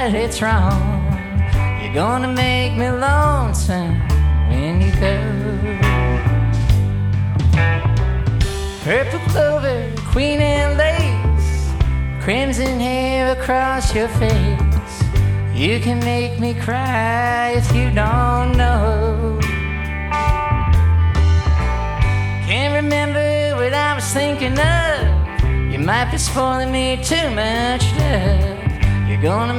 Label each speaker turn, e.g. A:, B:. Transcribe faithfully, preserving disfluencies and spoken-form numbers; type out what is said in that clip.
A: that it's wrong. You're gonna make me lonesome when you go. Purple clover, queen and lace, crimson hair across your face. You can make me cry if you don't know. Can't remember what I was thinking of. You might be spoiling me too much love. You're gonna